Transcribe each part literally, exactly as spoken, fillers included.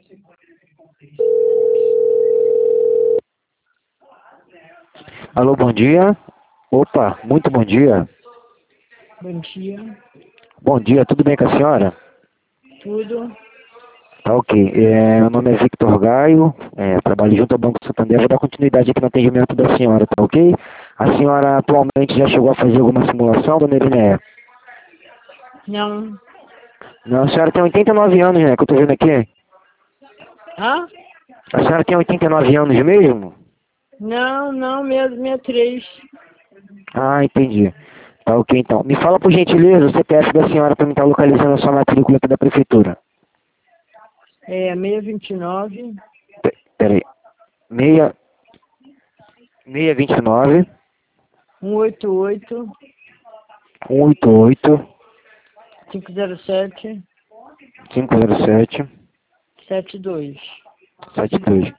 Alô, bom dia. Opa, muito bom dia. Bom dia. Bom dia, tudo bem com a senhora? Tudo? Tá ok. É, meu nome é Victor Gaio, é, trabalho junto ao Banco Santander. Vou dar continuidade aqui no atendimento da senhora, tá ok? A senhora atualmente já chegou a fazer alguma simulação, dona Elinéia? Não. Não, a senhora tem oitenta e nove anos, né, que eu tô vendo aqui. Hã? A senhora tem oitenta e nove anos mesmo? Não, não, mesmo, minha três. Ah, entendi. Tá ok, então. Me fala, por gentileza, o C P F da senhora para mim estar localizando a sua matrícula aqui da prefeitura. É seis vinte e nove, Pe- Peraí. Meia... seis vinte e nove, cento e oitenta e oito, cento e oitenta e oito, quinhentos e sete, quinhentos e sete, setenta e dois. setenta e dois.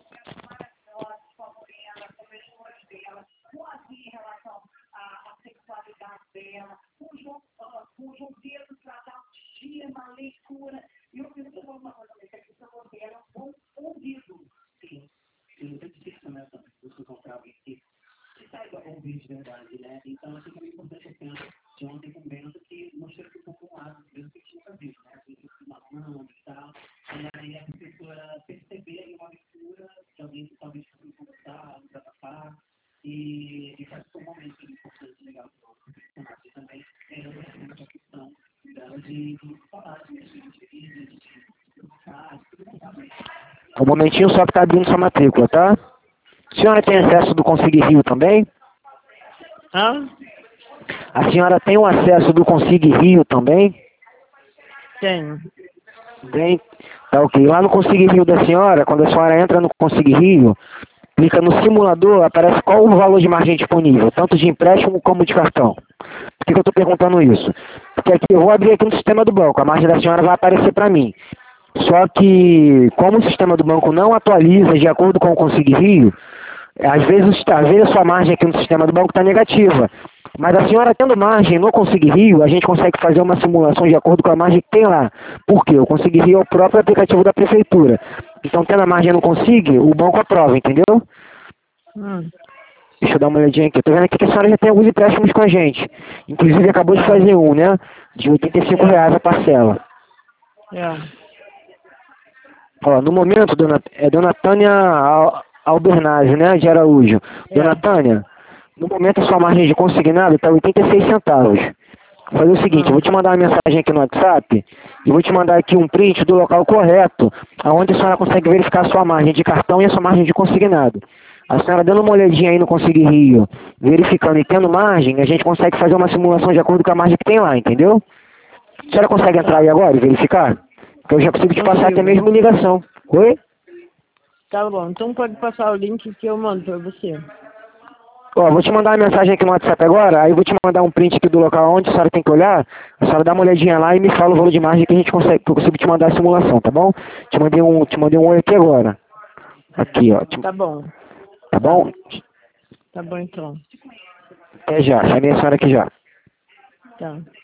Um momentinho só que tá abrindo sua matrícula, tá? A senhora tem acesso do Consig Rio também? Hã? A senhora tem o acesso do Consig Rio também? Tenho. Tem? Tá ok. Lá no Consig Rio da senhora, quando a senhora entra no Consig Rio, clica no simulador, aparece qual o valor de margem disponível, tanto de empréstimo como de cartão. Por que, que eu estou perguntando isso? Porque aqui eu vou abrir aqui no sistema do banco, a margem da senhora vai aparecer para mim. Só que, como o sistema do banco não atualiza de acordo com o Consig Rio, às vezes, às vezes a sua margem aqui no sistema do banco está negativa. Mas a senhora tendo margem no Consig Rio, a gente consegue fazer uma simulação de acordo com a margem que tem lá. Por quê? O Consig Rio é o próprio aplicativo da prefeitura. Então, tendo a margem no Consig, o banco aprova, entendeu? Hum. Deixa eu dar uma olhadinha aqui. Tô vendo aqui que a senhora já tem alguns empréstimos com a gente. Inclusive acabou de fazer um, né? De oitenta e cinco reais a parcela. É. Ó, no momento, dona, é dona Tânia Al- Albernazzi, né? De Araújo. Dona É. Tânia, no momento a sua margem de consignado está oitenta e seis centavos. Vou fazer o seguinte, eu Hum. vou te mandar uma mensagem aqui no WhatsApp e vou te mandar aqui um print do local correto, aonde a senhora consegue verificar a sua margem de cartão e a sua margem de consignado. A senhora dando uma olhadinha aí no Consig Rio, verificando e tendo margem, a gente consegue fazer uma simulação de acordo com a margem que tem lá, entendeu? A senhora consegue entrar Tá. aí agora e verificar? Porque eu já consigo te passar até Consigo. mesmo ligação. Oi? Tá bom. Então pode passar o link que eu mando pra você. Ó, vou te mandar uma mensagem aqui no WhatsApp agora, aí vou te mandar um print aqui do local onde a senhora tem que olhar, a senhora dá uma olhadinha lá e me fala o valor de margem que a gente consegue, que eu consigo te mandar a simulação, tá bom? Te mandei um, te mandei um oi aqui agora. Aqui, ó. Te- Tá bom. tá Tá. bom? Tá bom então. Até já, chamei a senhora aqui já. Tá.